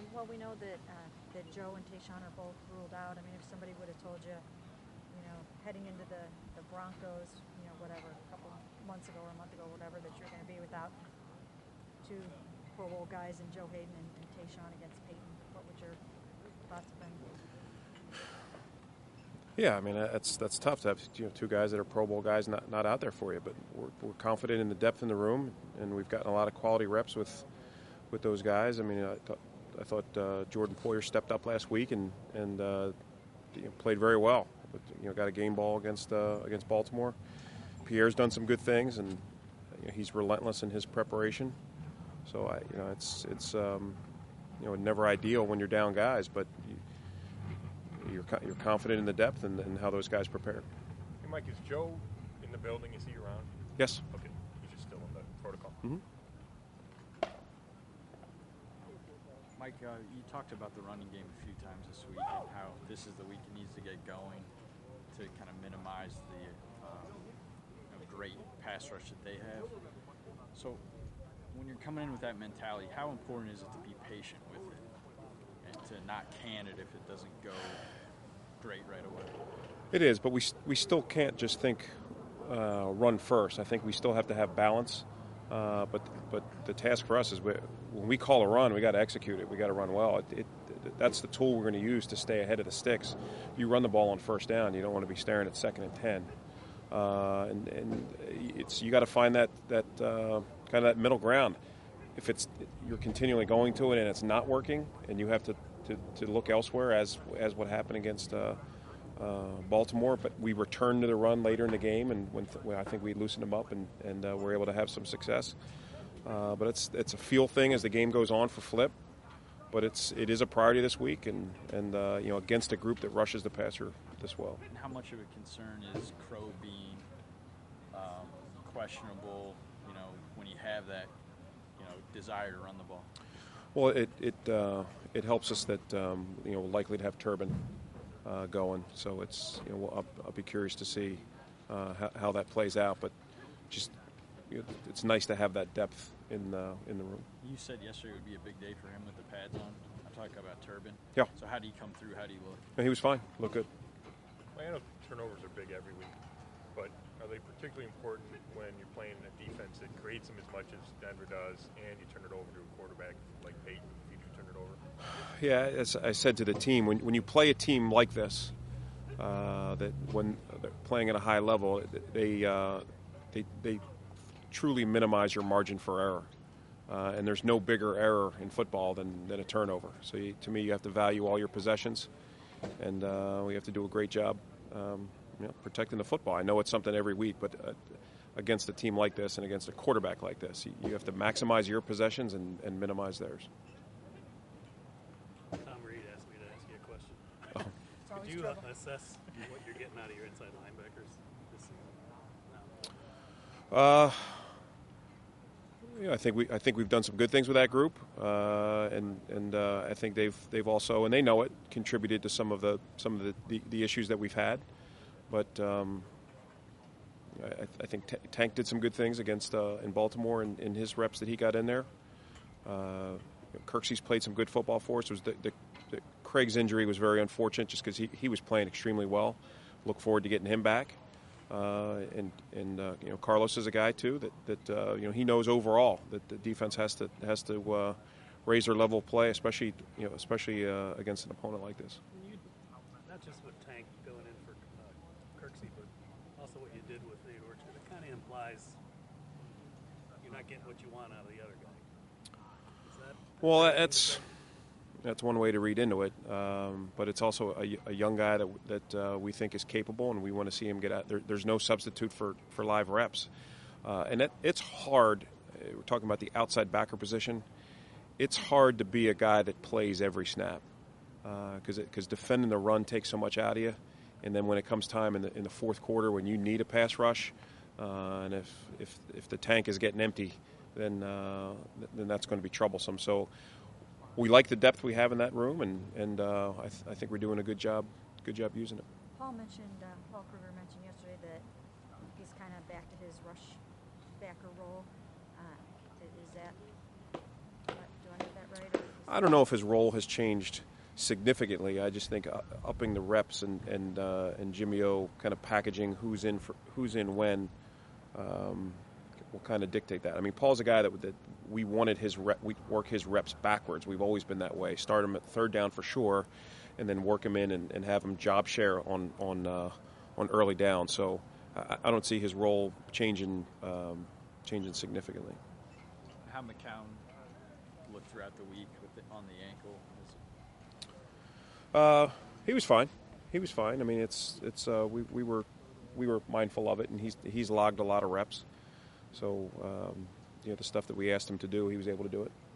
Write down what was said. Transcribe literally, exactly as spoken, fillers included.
Um, well, we know that uh, that Joe and Tayshaun are both ruled out. I mean, if somebody would have told you, you know, heading into the, the Broncos, you know, whatever, a couple months ago or a month ago, whatever, that you're going to be without two Pro Bowl guys and Joe Hayden and, and Tayshaun against Peyton, what would your thoughts have been? Yeah, I mean, that's that's tough to have, you know, two guys that are Pro Bowl guys not, not out there for you. But we're, we're confident in the depth in the room, and we've gotten a lot of quality reps with with those guys. I mean, I, th- I thought uh, Jordan Poyer stepped up last week and and uh, you know, played very well. But, you know, got a game ball against uh, against Baltimore. Pierre's done some good things, and you know, he's relentless in his preparation. So I, you know, it's it's um, you know, never ideal when you're down guys, but you, you're you're confident in the depth and, and how those guys prepare. Hey, Mike, is Joe in the building? Is he around? Yes. Okay, he's just still in the protocol. Mm-hmm. Mike, uh, you talked about the running game a few times this week and how this is the week it needs to get going to kind of minimize the uh, you know, great pass rush that they have. So when you're coming in with that mentality, how important is it to be patient with it and to not can it if it doesn't go great right away? It is, but we we still can't just think uh, run first. I think we still have to have balance. Uh, but but the task for us is we, when we call a run, we got to execute it. We got to run well. It, it, that's the tool we're going to use to stay ahead of the sticks. If you run the ball on first down, you don't want to be staring at second and ten. Uh, and, and it's you got to find that that uh, kind of that middle ground. If it's you're continually going to it and it's not working, and you have to, to, to look elsewhere, as as what happened against uh, uh, Baltimore. But we returned to the run later in the game, and when, th- when I think we loosened them up and and uh, were able to have some success. Uh, but it's it's a feel thing as the game goes on for Flip. But it's it is a priority this week, and and uh, you know, against a group that rushes the passer this well. And how much of a concern is Crow being um, questionable? You know, when you have that, you know, desire to run the ball. Well, it it uh, it helps us that um, you know, we're likely to have Turbin uh, going, so it's you know we'll, I'll, I'll be curious to see uh, how, how that plays out. But just you know, it's nice to have that depth in uh, in the room. You said yesterday would be a big day for him with the pads on. I'm talking about Turbin. Yeah. So how do you come through? How do you look? And he was fine. Looked good. Well, I know turnovers are big every week, but are they particularly important when you're playing a defense that creates them as much as Denver does, and you turn it over to a quarterback like Peyton if you turn it over? Yeah, as I said to the team, when when you play a team like this, uh, that when they're playing at a high level, they uh, they they truly minimize your margin for error. Uh, and there's no bigger error in football than, than a turnover. So you, to me, you have to value all your possessions, and uh, we have to do a great job um, you know, protecting the football. I know it's something every week, but uh, against a team like this and against a quarterback like this, you, you have to maximize your possessions and, and minimize theirs. Tom Reed asked me to ask you a question. Oh. Could you uh, assess what you're getting out of your inside linebackers this season? No. Uh, yeah, I think we I think we've done some good things with that group, uh, and and uh, I think they've they've also, and they know it, contributed to some of the some of the, the, the issues that we've had. But um, I, I think T- Tank did some good things against uh, in Baltimore in, in his reps that he got in there. Uh, Kirksey's played some good football for us. It was the, the, the Craig's injury was very unfortunate, just because he, he was playing extremely well. Look forward to getting him back. Uh, and and uh, you know, Carlos is a guy too that that uh, you know, he knows overall that the defense has to has to uh, raise their level of play, especially you know especially uh, against an opponent like this. You, not just with Tank going in for uh, Kirksey, but also what you did with Nate Orchard. It kind of implies you're not getting what you want out of the other guy. Is that, well, that's that's one way to read into it, um, but it's also a, a young guy that that uh, we think is capable, and we want to see him get out. There, there's no substitute for, for live reps, uh, and it, it's hard. We're talking about the outside backer position. It's hard to be a guy that plays every snap because uh, because defending the run takes so much out of you, and then when it comes time in the in the fourth quarter when you need a pass rush, uh, and if if if the tank is getting empty, then uh, then that's going to be troublesome. So. We like the depth we have in that room, and and uh, I, th- I think we're doing a good job, good job using it. Paul mentioned, uh, Paul Kruger mentioned yesterday that he's kind of back to his rush backer role. Uh, is that, do I have that right? Or is I don't know if his role has changed significantly. I just think uh, upping the reps and and uh, and Jimmy O kind of packaging who's in for, who's in when um, will kind of dictate that. I mean, Paul's a guy that that we wanted his rep, we work his reps backwards. We've always been that way. Start him at third down for sure, and then work him in and, and have him job share on on uh, on early down. So I, I don't see his role changing um, changing significantly. How McCown looked throughout the week with the, on the ankle? Uh, he was fine. He was fine. I mean, it's it's uh, we we were we were mindful of it, and he's he's logged a lot of reps. So um, you know, the stuff that we asked him to do, he was able to do it.